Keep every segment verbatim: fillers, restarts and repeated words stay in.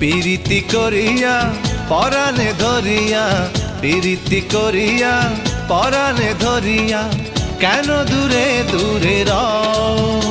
পিরিতি করিয়া পরাণে ধরিয়া, পিরিতি করিয়া পরাণে ধরিয়া, কেন দূরে দূরে রও?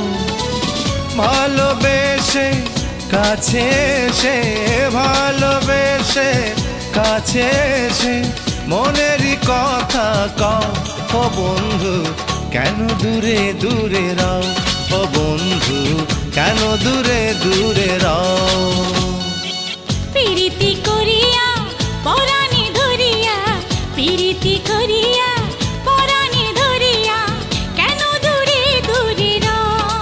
ভালোবেসে কাছে এসে, ভালোবেসে কাছে এসে মনেরই কথা কও। ও বন্ধু কেন দূরে দূরে রও? ও বন্ধু কেন দূরে দূরে রও? পিরিতি করিয়া পরাণে ধরিয়া, পিরিতি করিয়া পরাণে ধরিয়া, কেন দূরে দূরে রও?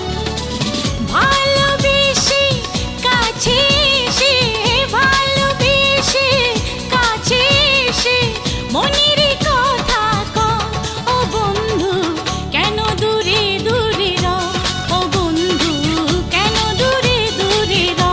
ভালোবেসে কাছে এসে, ভালোবেসে কাছে এসে মনের কথা কও। ও বন্ধু কেন দূরে দূরে রও? ও বন্ধু কেন দূরে দূরে রও?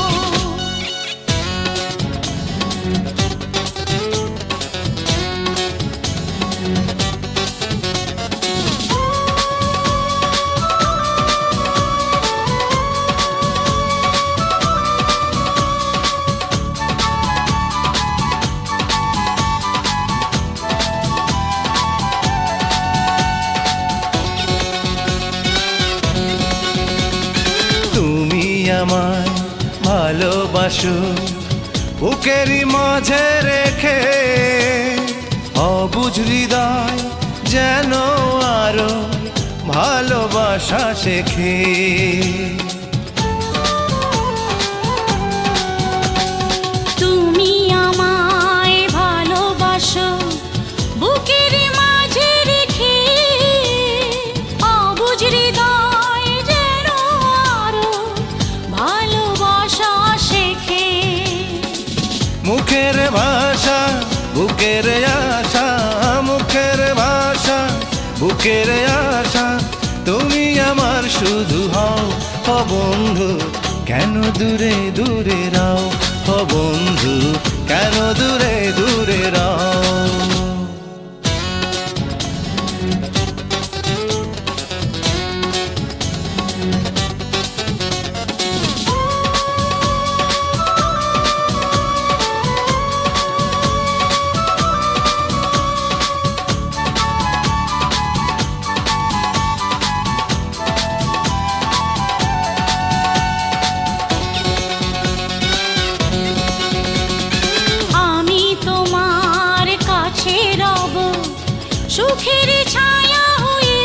আমায় ভালোবাসো বুকেরই মাঝে রেখে, অবুঝ হৃদয় যেন আরো ভালোবাসা শেখে। তুমি আমায় ভালোবাসো বুকের মাঝে রেখে, অবুঝ হৃদয় যেন আরো ভালোবাসা শেখে। মুখের ভাষা বুকের আশা, মুখের ভাষা বুকের আশা, তুমি আমার শুধু হও। ও বন্ধু কেন দূরে দূরে রও? ও বন্ধু কেন দূরে দূরে রও? সুখের ছায়া হয়ে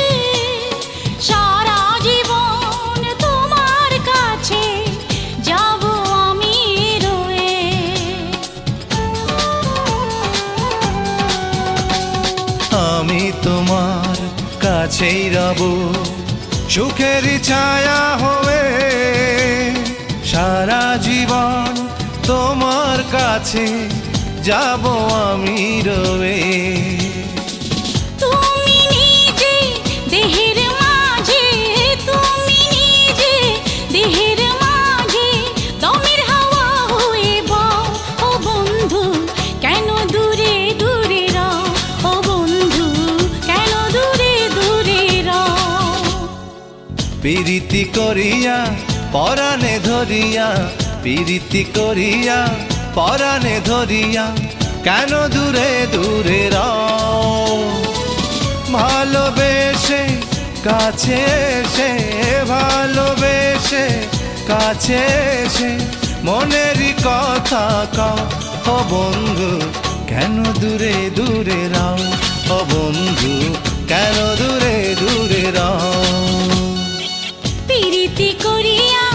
সারা জীবন তোমার কাছে যাব আমি রয়ে। আমি তোমার কাছেই রব, সুখের ছায়া হয়ে সারা জীবন তোমার কাছে যাব আমি রয়ে। তুমি নিজে দেহের মাঝে, তুমি নিজে দেহের মাঝে দমের হাওয়া হয়ে বও। ও বন্ধু কেন দূরে দূরে রও? ও বন্ধু কেন দূরে দূরে রও? পিরিতি করিয়া পরাণে ধরিয়া, পিরিতি করিয়া পরাণে ধরিয়া, কেন দূরে দূরে রও? ভালোবেসে কাছে এসে, ভালোবেসে কাছে এসে মনেরই কথা কও। ও বন্ধু কেন দূরে দূরে রও? ও বন্ধু কেন দূরে দূরে রও? পিরিতি করিয়া